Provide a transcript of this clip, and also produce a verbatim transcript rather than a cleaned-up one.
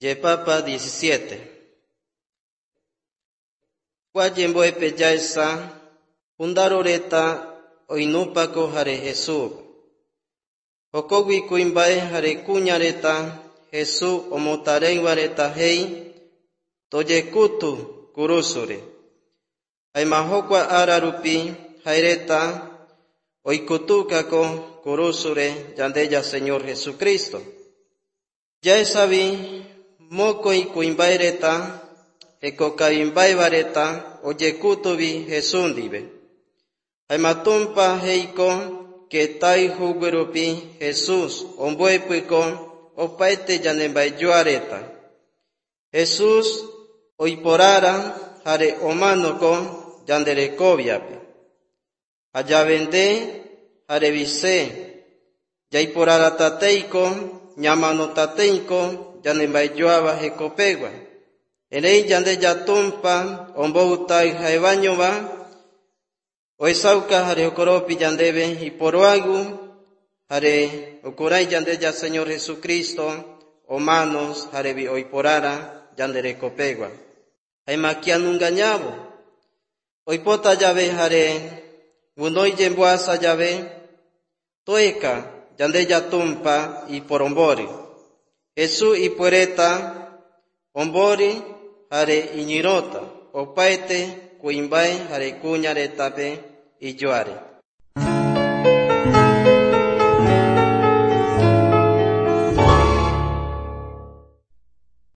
Yepapa diecisiete. Guayemboepe yaesa, fundaroreta oinupako jare Jesús. Jokowi kuimbae jare kuñareta, Jesús omotareiwareta hei, toyekutu kurusure. Aimahokwa ararupi jaireta, oikutukako kurusure yandeya Señor Jesucristo. Yaesavi mokoi kuimbaereta, ekokaimbaevareta, oyekutuvi Jesundive. Aimatumpa heiko, ketai huguerupi Jesús, ombuepiko, opaete yanembaeyoareta. Jesús oiporara, jare omanoko yanderekoviape. Ayavende, jare vise, yaiporara tateiko, ñamano tateiko, yanembaeyoaba jekopegua. Erei yande yatumpa, omboutai jaevañova, oesauka jare okoropi yandebe iporoagu, jare okurai yandeya Señor Jesucristo, omanos jarevi oiporara yanderekopegua. Aimakianungañabo, oipota llave jare bunoi yemboasa llave, toeka yandeya tumpa iporombori. Jesús ipuereta, ombori jare iñirota, opaete kuimbae jare kuñaretape iyoare.